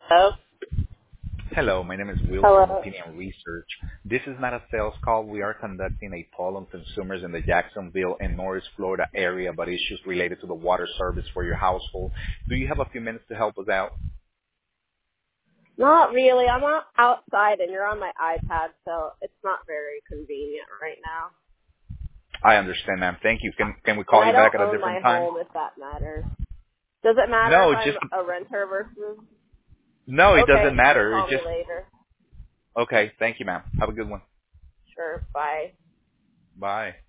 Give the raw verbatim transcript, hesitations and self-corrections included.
Hello? Hello, my name is Will from Hello? Opinion Research. This is not a sales call. We are conducting a poll on consumers in the Jacksonville and Norris, Florida area about issues related to the water service for your household. Do you have a few minutes to help us out? Not really. I'm out- outside and you're on my iPad, so it's not very convenient right now. I understand, ma'am. Thank you. Can can we And call I you back don't at a own my different time? home, if that matters. Does it matter if No, I'm just a renter versus? no, it doesn't Okay, you can matter. It call me just later. okay. Thank you, ma'am. Have a good one. Sure, bye. Bye.